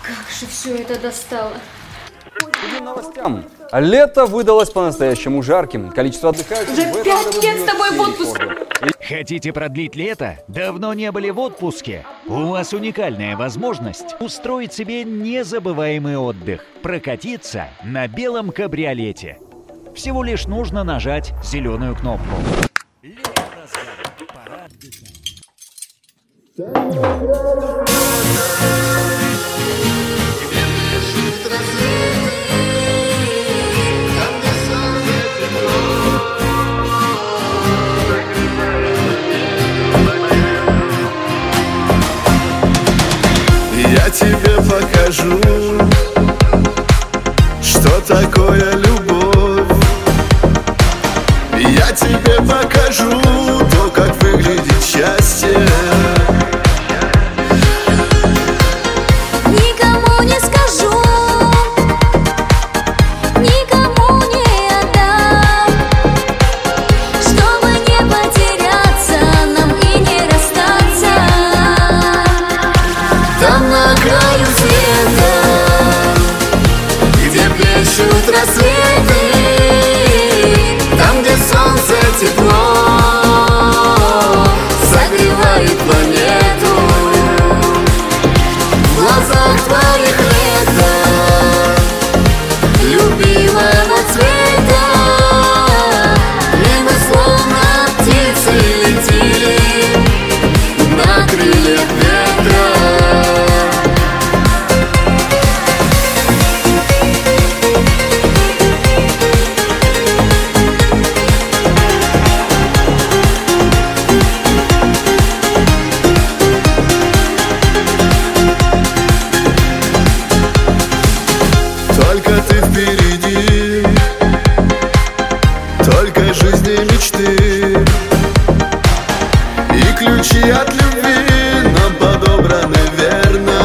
Как же все это достало. К новостям. Лето выдалось по-настоящему жарким. Количество отдыхающих Уже в этом 5 году лет бьет с тобой в все отпуск. рекорды. Хотите продлить лето? Давно не были в отпуске? У вас уникальная возможность устроить себе незабываемый отдых. Прокатиться на белом кабриолете. Всего лишь нужно нажать зеленую кнопку. Лето в разгаре. Пора отдыхать. Я тебе покажу, что такое любовь. Я тебе покажу то, как выглядит счастье. Никому не скажу, никому не отдам, чтобы не потеряться нам и не расстаться. Там на краю света, где плещут рассветы, там, где солнце тепло согревает планету. В глазах твоих лето, любимого цвета, и мы словно птицы летим на крыльях ветра. Только ты впереди, только жизни мечты, и ключи от любви нам подобраны верно.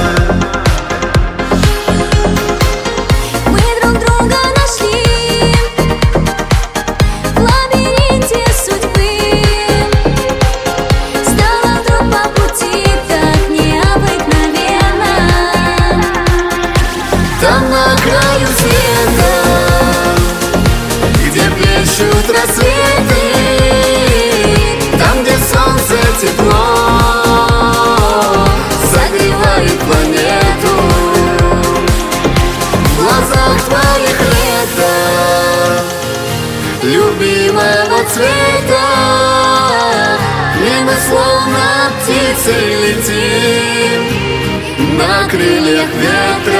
Мы друг друга нашли в лабиринте судьбы. Стало вдруг по пути так необыкновенно. Там на краю света, где плещут рассветы, там, где солнце тепло согревает планету. В глазах твоих лето, любимого цвета, и мы словно птицы летим на крыльях ветра.